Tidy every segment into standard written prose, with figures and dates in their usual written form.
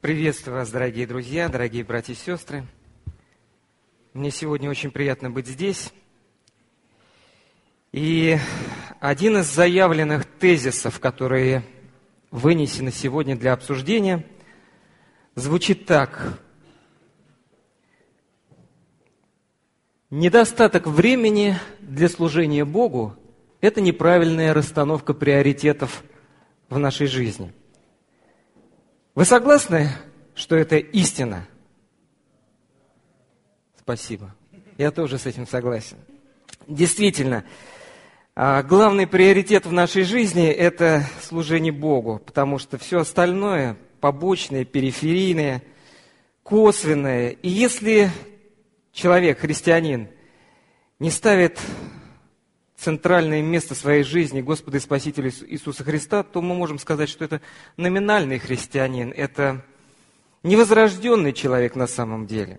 Приветствую вас, дорогие друзья, дорогие братья и сестры. Мне сегодня очень приятно быть здесь. И один из заявленных тезисов, которые вынесены сегодня для обсуждения, звучит так. Недостаток времени для служения Богу – это неправильная расстановка приоритетов в нашей жизни. Вы согласны, что это истина? Спасибо. Я тоже с этим согласен. Действительно, главный приоритет в нашей жизни – это служение Богу, потому что все остальное – побочное, периферийное, косвенное. И если человек, христианин, не ставит центральное место своей жизни Господа и Спасителя Иисуса Христа, то мы можем сказать, что это номинальный христианин, это невозрожденный человек на самом деле.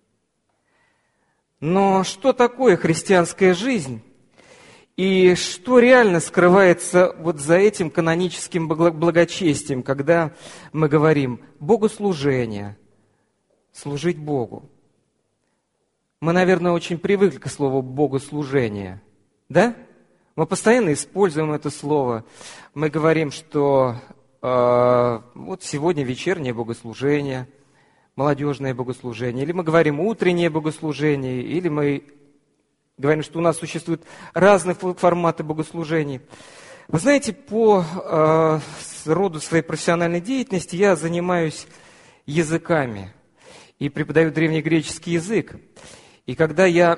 Но что такое христианская жизнь? И что реально скрывается вот за этим каноническим благочестием, когда мы говорим «богослужение», «служить Богу»? Мы, наверное, очень привыкли к слову «богослужение». Да? Мы постоянно используем это слово. Мы говорим, что вот сегодня вечернее богослужение, молодежное богослужение, или мы говорим утреннее богослужение, или мы говорим, что у нас существуют разные форматы богослужений. Вы знаете, по роду своей профессиональной деятельности я занимаюсь языками и преподаю древнегреческий язык. И когда я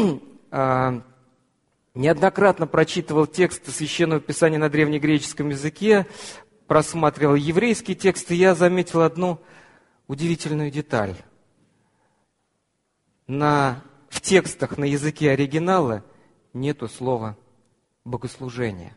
неоднократно прочитывал тексты Священного Писания на древнегреческом языке, просматривал еврейские тексты, я заметил одну удивительную деталь. В текстах на языке оригинала нету слова «богослужение».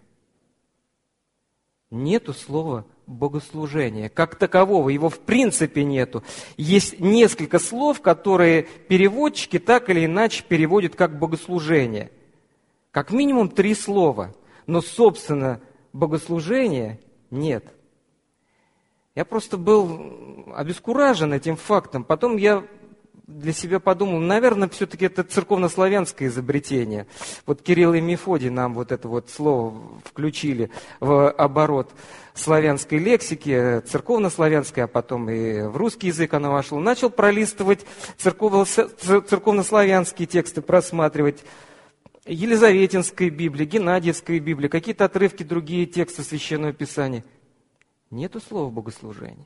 Нету слова «богослужение». Как такового, его в принципе нету. Есть несколько слов, которые переводчики так или иначе переводят как «богослужение». Как минимум 3 слова, но, собственно, богослужения нет. Я просто был обескуражен этим фактом. Потом я для себя подумал, наверное, все-таки это церковнославянское изобретение. Вот Кирилл и Мефодий нам вот это вот слово включили в оборот славянской лексики, церковнославянской, а потом и в русский язык оно вошло. Начал пролистывать церковнославянские тексты, просматривать. Елизаветинской Библии, Геннадиевской Библии, какие-то отрывки, другие тексты Священного Писания. Нету слова «богослужение».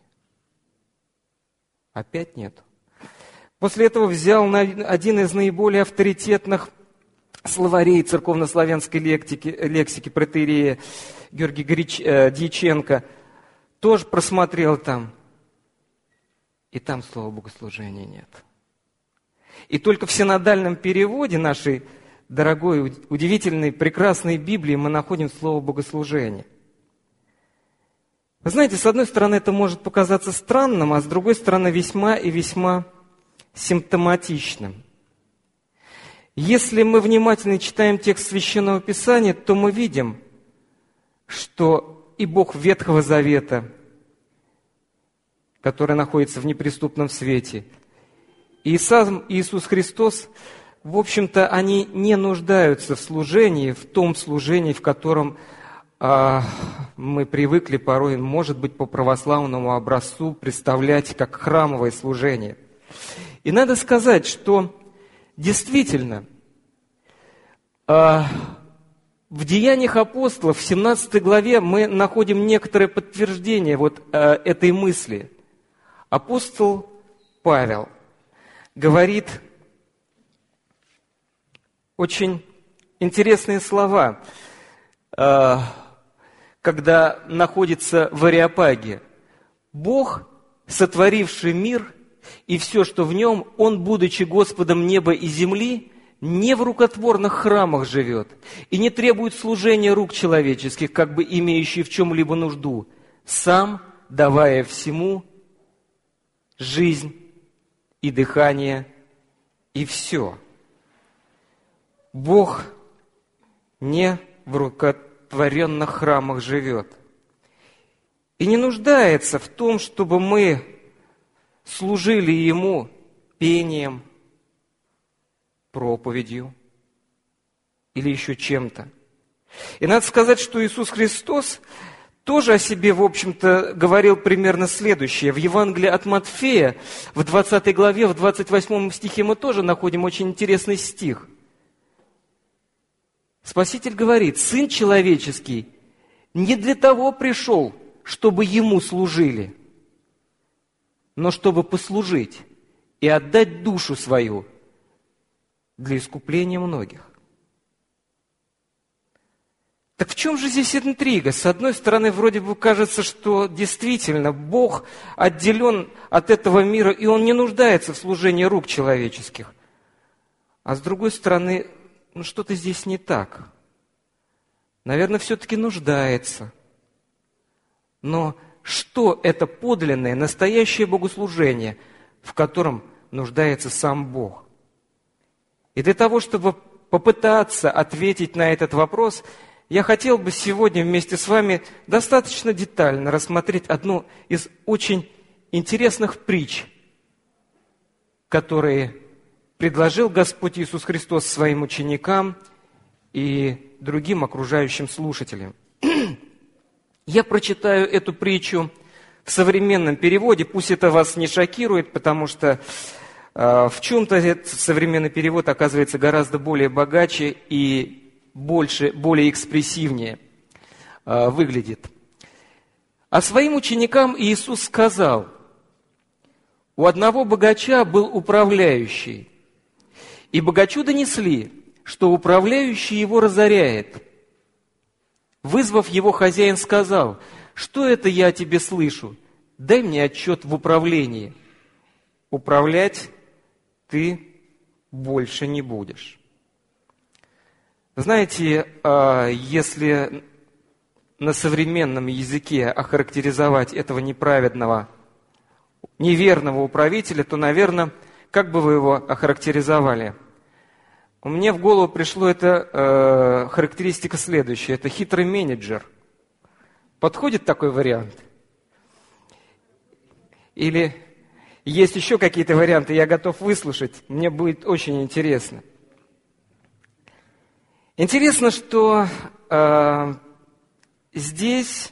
Опять нету. После этого взял один из наиболее авторитетных словарей церковнославянской лексики протоиерея Георгий Дьяченко. Тоже просмотрел там. И там слова «богослужение» нет. И только в синодальном переводе нашей дорогой, удивительной, прекрасной Библии мы находим слово «богослужение». Вы знаете, с одной стороны, это может показаться странным, а с другой стороны, весьма и весьма симптоматичным. Если мы внимательно читаем текст Священного Писания, то мы видим, что и Бог Ветхого Завета, который находится в неприступном свете, и сам Иисус Христос, в общем-то, они не нуждаются в служении, в том служении, в котором мы привыкли порой, может быть, по православному образцу представлять как храмовое служение. И надо сказать, что действительно в Деяниях апостолов, в 17 главе, мы находим некоторое подтверждение вот этой мысли. Апостол Павел говорит очень интересные слова, когда находится в Ареопаге. «Бог, сотворивший мир и все, что в нем, Он, будучи Господом неба и земли, не в рукотворных храмах живет и не требует служения рук человеческих, как бы имеющий в чем-либо нужду, сам давая всему жизнь и дыхание и все». Бог не в рукотворенных храмах живет. И не нуждается в том, чтобы мы служили ему пением, проповедью или еще чем-то. И надо сказать, что Иисус Христос тоже о себе, в общем-то, говорил примерно следующее. В Евангелии от Матфея, в 20 главе, в 28 стихе мы тоже находим очень интересный стих. Спаситель говорит: «Сын человеческий не для того пришел, чтобы ему служили, но чтобы послужить и отдать душу свою для искупления многих». Так в чем же здесь интрига? С одной стороны, вроде бы кажется, что действительно Бог отделен от этого мира, и Он не нуждается в служении рук человеческих. А с другой стороны, что-то здесь не так. Наверное, все-таки нуждается. Но что это подлинное, настоящее богослужение, в котором нуждается сам Бог? И для того, чтобы попытаться ответить на этот вопрос, я хотел бы сегодня вместе с вами достаточно детально рассмотреть одну из очень интересных притч, которые предложил Господь Иисус Христос своим ученикам и другим окружающим слушателям. Я прочитаю эту притчу в современном переводе, пусть это вас не шокирует, потому что в чем-то этот современный перевод оказывается гораздо более богаче и более экспрессивнее выглядит. А своим ученикам Иисус сказал: «У одного богача был управляющий, и богачу донесли, что управляющий его разоряет. Вызвав его, хозяин сказал: „Что это я о тебе слышу? Дай мне отчет в управлении. Управлять ты больше не будешь“». Знаете, если на современном языке охарактеризовать этого неправедного, неверного управителя, то, наверное, как бы вы его охарактеризовали? У меня в голову пришло эта характеристика следующая. Это хитрый менеджер. Подходит такой вариант? Или есть еще какие-то варианты, я готов выслушать, мне будет очень интересно. Интересно, что здесь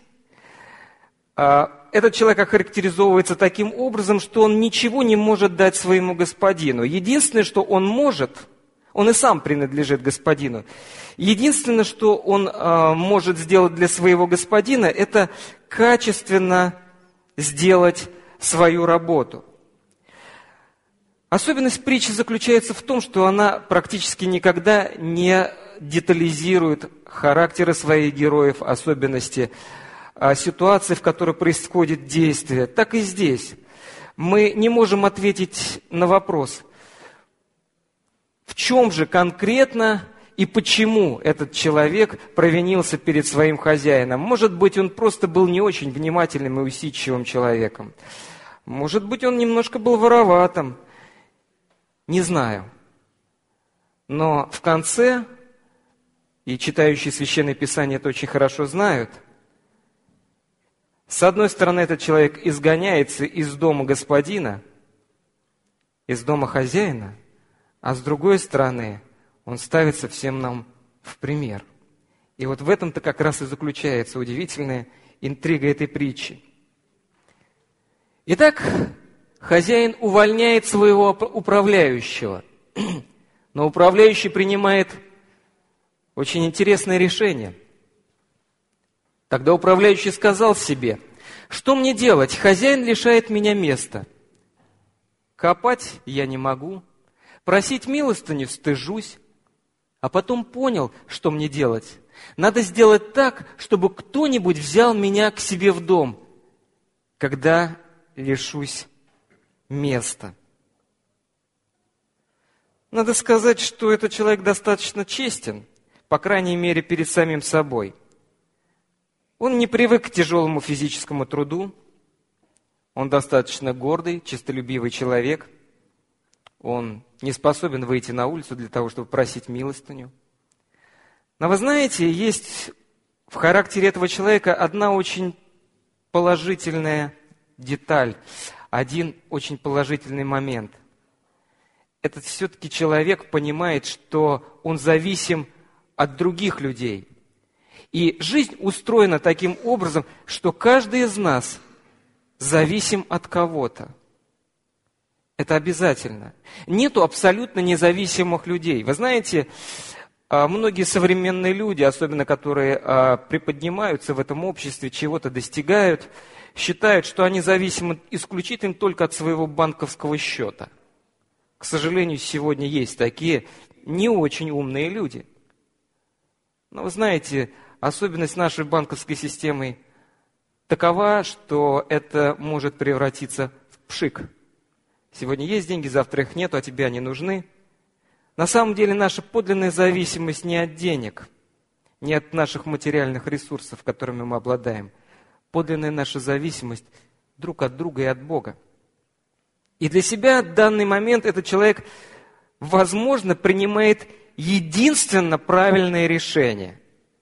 этот человек охарактеризовывается таким образом, что он ничего не может дать своему господину. Единственное, что он может, он и сам принадлежит господину. Единственное, что он может сделать для своего господина, это качественно сделать свою работу. Особенность притчи заключается в том, что она практически никогда не детализирует характеры своих героев, особенности ситуации, в которой происходит действие. Так и здесь. Мы не можем ответить на вопрос, в чем же конкретно и почему этот человек провинился перед своим хозяином. Может быть, он просто был не очень внимательным и усидчивым человеком. Может быть, он немножко был вороватым. Не знаю. Но в конце, и читающие Священное Писание это очень хорошо знают, с одной стороны, этот человек изгоняется из дома господина, из дома хозяина, а с другой стороны, он ставится всем нам в пример. И вот в этом-то как раз и заключается удивительная интрига этой притчи. Итак, хозяин увольняет своего управляющего, но управляющий принимает очень интересное решение. Тогда управляющий сказал себе: «Что мне делать? Хозяин лишает меня места. Копать я не могу, просить милостыню стыжусь». А потом понял, что мне делать. Надо сделать так, чтобы кто-нибудь взял меня к себе в дом, когда лишусь места. Надо сказать, что этот человек достаточно честен, по крайней мере, перед самим собой. Он не привык к тяжелому физическому труду, он достаточно гордый, честолюбивый человек, он не способен выйти на улицу для того, чтобы просить милостыню. Но вы знаете, есть в характере этого человека одна очень положительная деталь, один очень положительный момент. Этот все-таки человек понимает, что он зависим от других людей. И жизнь устроена таким образом, что каждый из нас зависим от кого-то. Это обязательно. Нету абсолютно независимых людей. Вы знаете, многие современные люди, особенно которые приподнимаются в этом обществе, чего-то достигают, считают, что они зависимы исключительно только от своего банковского счета. К сожалению, сегодня есть такие не очень умные люди. Но вы знаете, особенность нашей банковской системы такова, что это может превратиться в пшик. Сегодня есть деньги, завтра их нету, а тебе они нужны. На самом деле наша подлинная зависимость не от денег, не от наших материальных ресурсов, которыми мы обладаем. Подлинная наша зависимость друг от друга и от Бога. И для себя в данный момент этот человек, возможно, принимает единственно правильное решение.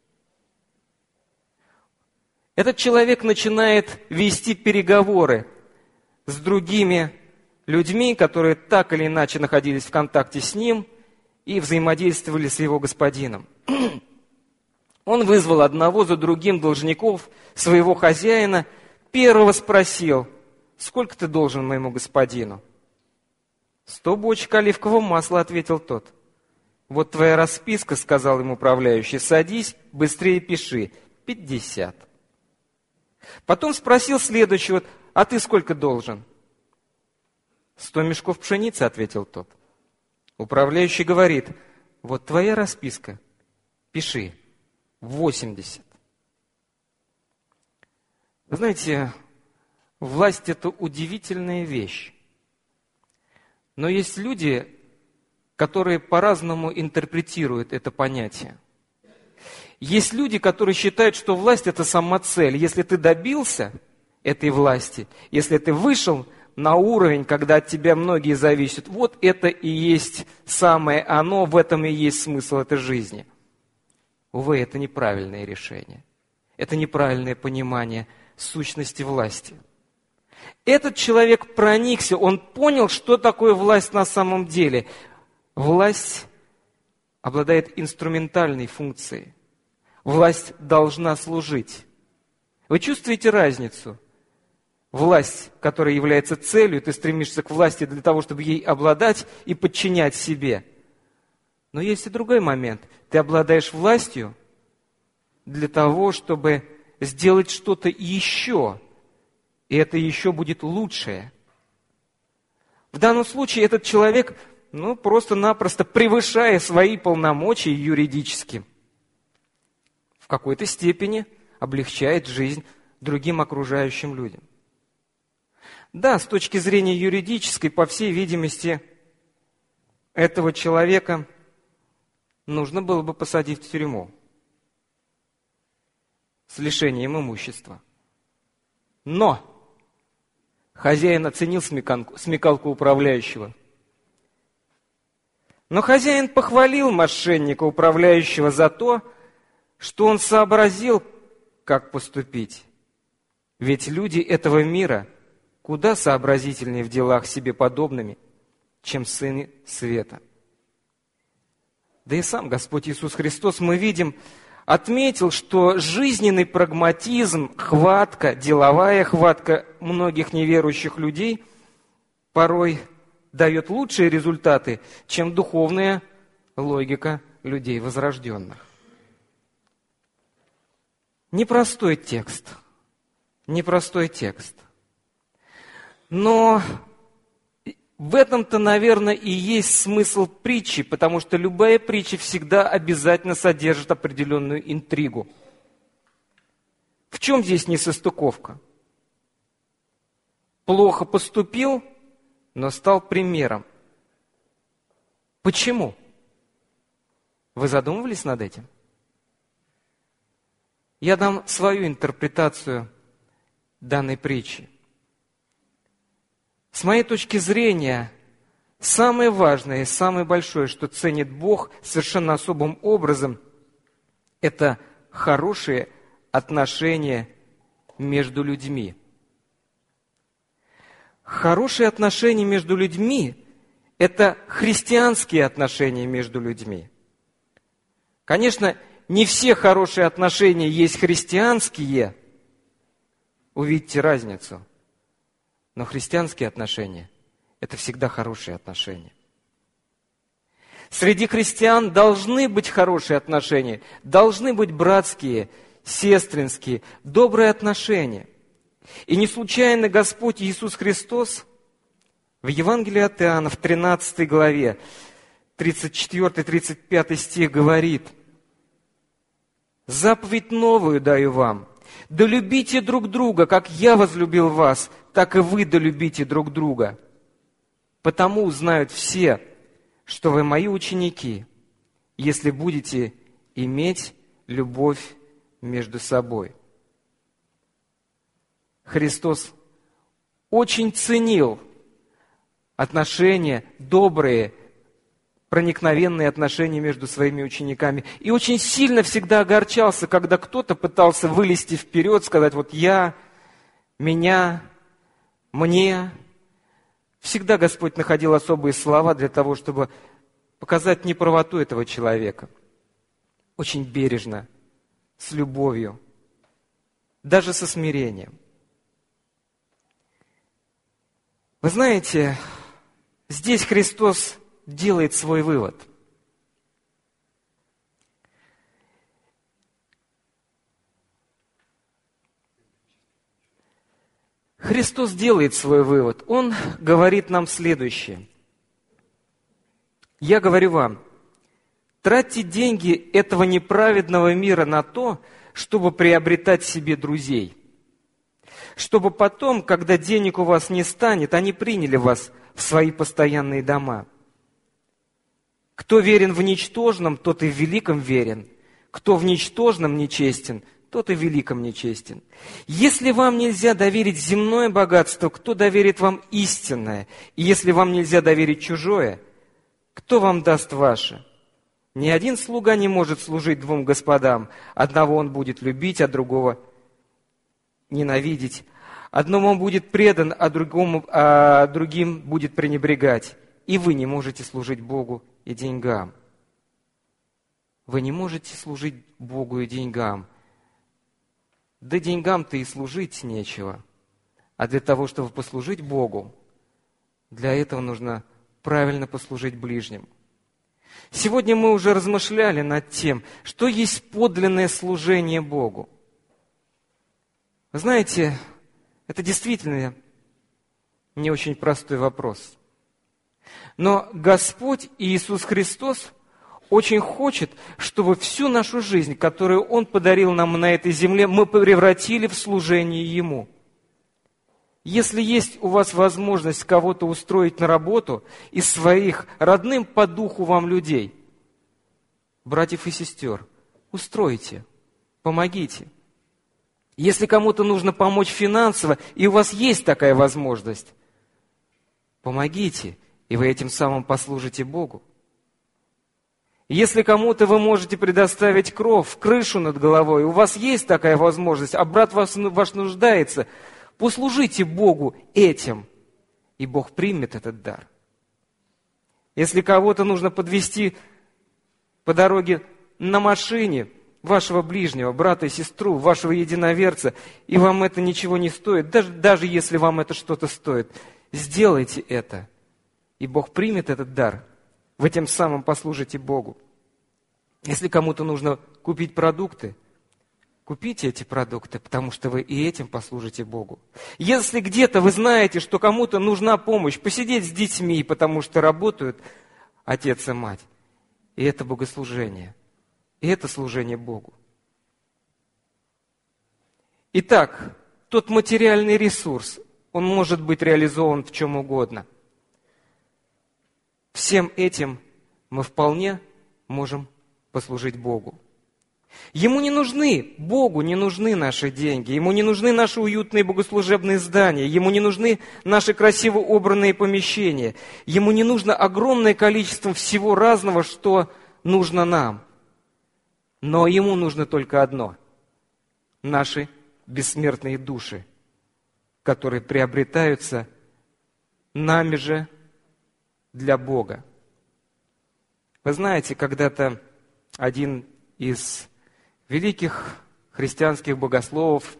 Этот человек начинает вести переговоры с другими людьми, которые так или иначе находились в контакте с ним и взаимодействовали с его господином. Он вызвал одного за другим должников своего хозяина, первого спросил: «Сколько ты должен моему господину?» 100 бочек оливкового масла, ответил тот. «Вот твоя расписка», сказал ему управляющий, «садись, быстрее пиши, 50». Потом спросил следующего: «А ты сколько должен?» 100 мешков пшеницы, ответил тот. Управляющий говорит: «Вот твоя расписка, пиши, 80». Вы знаете, власть – это удивительная вещь. Но есть люди, которые по-разному интерпретируют это понятие. Есть люди, которые считают, что власть – это самоцель. Если ты добился этой власти, если ты вышел на уровень, когда от тебя многие зависят, вот это и есть самое оно, в этом и есть смысл этой жизни. Увы, это неправильное решение. Это неправильное понимание сущности власти. Этот человек проникся, он понял, что такое власть на самом деле. Власть обладает инструментальной функцией. Власть должна служить. Вы чувствуете разницу? Власть, которая является целью, ты стремишься к власти для того, чтобы ей обладать и подчинять себе. Но есть и другой момент. Ты обладаешь властью для того, чтобы сделать что-то еще, и это еще будет лучшее. В данном случае этот человек, просто-напросто превышая свои полномочия юридически, в какой-то степени облегчает жизнь другим окружающим людям. Да, с точки зрения юридической, по всей видимости, этого человека нужно было бы посадить в тюрьму с лишением имущества. Но хозяин оценил смекалку управляющего. Но хозяин похвалил мошенника управляющего за то, что он сообразил, как поступить. Ведь люди этого мира куда сообразительнее в делах себе подобными, чем сыны света. Да и сам Господь Иисус Христос, мы видим, отметил, что жизненный прагматизм, хватка, деловая хватка многих неверующих людей порой дает лучшие результаты, чем духовная логика людей возрожденных. Непростой текст. Но в этом-то, наверное, и есть смысл притчи, потому что любая притча всегда обязательно содержит определенную интригу. В чем здесь несостыковка? Плохо поступил, но стал примером. Почему? Вы задумывались над этим? Я дам свою интерпретацию данной притчи. С моей точки зрения, самое важное и самое большое, что ценит Бог совершенно особым образом, это хорошие отношения между людьми. хорошие отношения между людьми – это христианские отношения между людьми. Конечно, не все хорошие отношения есть христианские. Увидите разницу. Но христианские отношения – это всегда хорошие отношения. Среди христиан должны быть хорошие отношения, должны быть братские, сестринские, добрые отношения. И не случайно Господь Иисус Христос в Евангелии от Иоанна, в 13 главе, 34-35 стих говорит: «Заповедь новую даю вам, да любите друг друга, как я возлюбил вас, так и вы да любите друг друга. Потому узнают все, что вы мои ученики, если будете иметь любовь между собой». Христос очень ценил отношения, добрые, проникновенные отношения между своими учениками. И очень сильно всегда огорчался, когда кто-то пытался вылезти вперед, сказать: вот я, меня, мне. Всегда Господь находил особые слова для того, чтобы показать неправоту этого человека. Очень бережно, с любовью, даже со смирением. Вы знаете, здесь Христос делает свой вывод. Христос делает свой вывод. Он говорит нам следующее. «Я говорю вам, тратьте деньги этого неправедного мира на то, чтобы приобретать себе друзей, чтобы потом, когда денег у вас не станет, они приняли вас в свои постоянные дома. Кто верен в ничтожном, тот и в великом верен. Кто в ничтожном нечестен, тот и в великом нечестен. Если вам нельзя доверить земное богатство, кто доверит вам истинное? И если вам нельзя доверить чужое, кто вам даст ваше? Ни один слуга не может служить двум господам. Одного он будет любить, а другого ненавидеть. Одному он будет предан, а другим будет пренебрегать. И вы не можете служить Богу и деньгам. Вы не можете служить Богу и деньгам. Да деньгам-то и служить нечего. А для того, чтобы послужить Богу, для этого нужно правильно послужить ближним. Сегодня мы уже размышляли над тем, что есть подлинное служение Богу. Вы знаете, это действительно не очень простой вопрос. Но Господь Иисус Христос очень хочет, чтобы всю нашу жизнь, которую Он подарил нам на этой земле, мы превратили в служение Ему. Если есть у вас возможность кого-то устроить на работу из своих родным по духу вам людей, братьев и сестер, устройте, помогите. Если кому-то нужно помочь финансово, и у вас есть такая возможность, помогите, и вы этим самым послужите Богу. Если кому-то вы можете предоставить кров, крышу над головой, у вас есть такая возможность, а брат ваш нуждается, послужите Богу этим, и Бог примет этот дар. Если кого-то нужно подвезти по дороге на машине, вашего ближнего, брата и сестру, вашего единоверца, и вам это ничего не стоит, даже если вам это что-то стоит, сделайте это, и Бог примет этот дар. Вы тем самым послужите Богу. Если кому-то нужно купить продукты, купите эти продукты, потому что вы и этим послужите Богу. Если где-то вы знаете, что кому-то нужна помощь, посидеть с детьми, потому что работают отец и мать, и это богослужение, и это служение Богу. Итак, тот материальный ресурс, он может быть реализован в чем угодно. Всем этим мы вполне можем послужить Богу. Ему не нужны, Богу не нужны наши деньги, Ему не нужны наши уютные богослужебные здания, Ему не нужны наши красиво убранные помещения, Ему не нужно огромное количество всего разного, что нужно нам. Но Ему нужно только одно – наши бессмертные души, которые приобретаются нами же для Бога. Вы знаете, когда-то один из великих христианских богословов,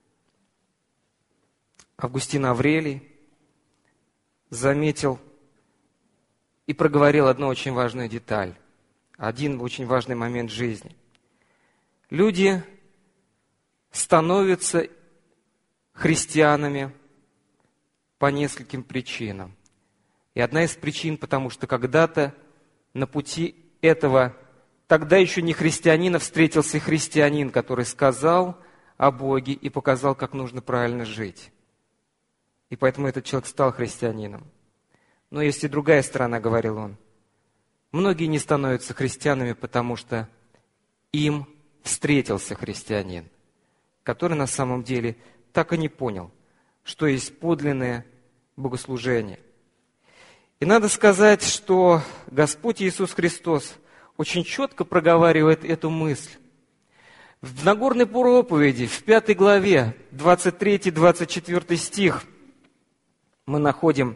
Августин Аврелий, заметил и проговорил одну очень важную деталь, один очень важный момент жизни. Люди становятся христианами по нескольким причинам. И одна из причин, потому что когда-то на пути этого тогда еще не христианина встретился христианин, который сказал о Боге и показал, как нужно правильно жить. И поэтому этот человек стал христианином. Но есть и другая сторона, говорил он. Многие не становятся христианами, потому что им встретился христианин, который на самом деле так и не понял, что есть подлинное богослужение. И надо сказать, что Господь Иисус Христос очень четко проговаривает эту мысль. В Нагорной проповеди, в 5 главе, 23-24 стих, мы находим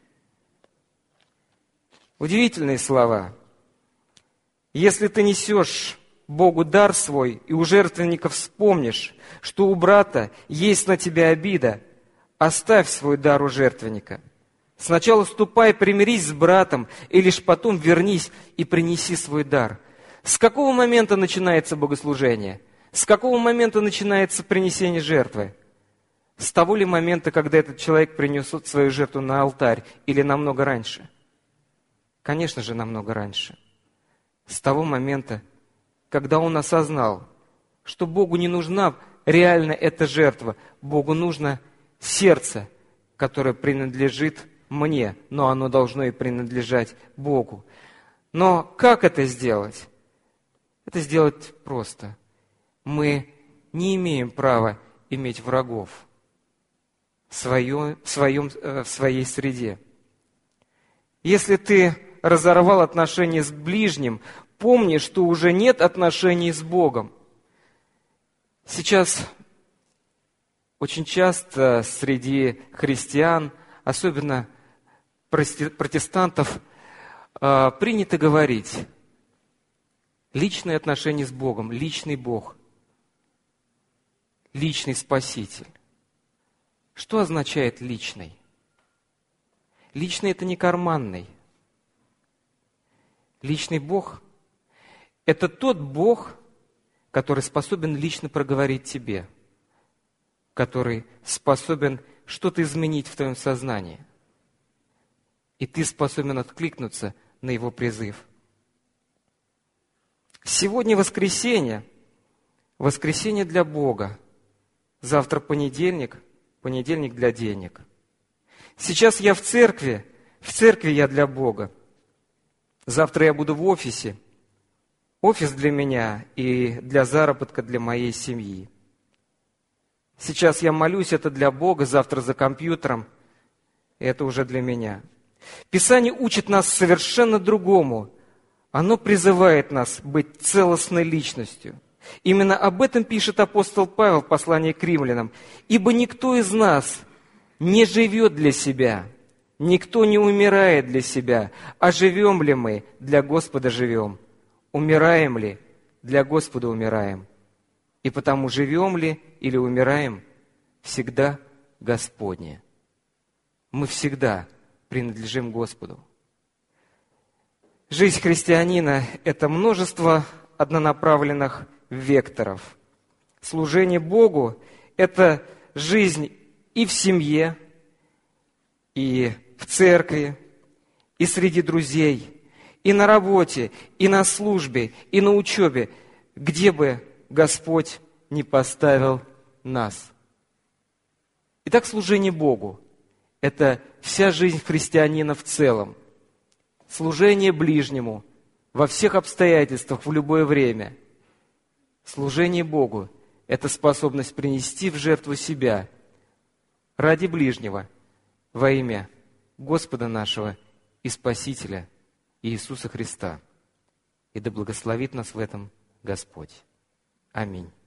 удивительные слова. «Если ты несешь Богу дар свой, и у жертвенника вспомнишь, что у брата есть на тебя обида, оставь свой дар у жертвенника. Сначала ступай, примирись с братом, и лишь потом вернись и принеси свой дар». С какого момента начинается богослужение? С какого момента начинается принесение жертвы? С того ли момента, когда этот человек принесет свою жертву на алтарь, или намного раньше? Конечно же, намного раньше. С того момента, когда он осознал, что Богу не нужна реально эта жертва, Богу нужно сердце, которое принадлежит мне, но оно должно и принадлежать Богу. Но как это сделать? Это сделать просто. Мы не имеем права иметь врагов в своей среде. Если ты разорвал отношения с ближним, помни, что уже нет отношений с Богом. Сейчас очень часто среди христиан, особенно протестантов, принято говорить: личные отношения с Богом, личный Бог, личный Спаситель. Что означает личный? Личный – это не карманный. Личный Бог – это тот Бог, который способен лично проговорить тебе, который способен что-то изменить в твоем сознании. И ты способен откликнуться на Его призыв. Сегодня воскресенье для Бога. Завтра понедельник для денег. Сейчас я в церкви я для Бога. Завтра я буду в офисе. Офис для меня и для заработка для моей семьи. Сейчас я молюсь, это для Бога, завтра за компьютером, это уже для меня. Писание учит нас совершенно другому. Оно призывает нас быть целостной личностью. Именно об этом пишет апостол Павел в послании к римлянам. «Ибо никто из нас не живет для себя, никто не умирает для себя, а живем ли мы, для Господа живем, умираем ли, для Господа умираем. И потому живем ли или умираем, всегда Господне». Мы всегда принадлежим Господу. Жизнь христианина – это множество однонаправленных векторов. Служение Богу – это жизнь и в семье, и в церкви, и среди друзей, и на работе, и на службе, и на учебе, где бы Господь не поставил нас. Итак, служение Богу – это вся жизнь христианина в целом. Служение ближнему во всех обстоятельствах, в любое время. Служение Богу – это способность принести в жертву себя ради ближнего во имя Господа нашего и Спасителя Иисуса Христа. И да благословит нас в этом Господь. Аминь.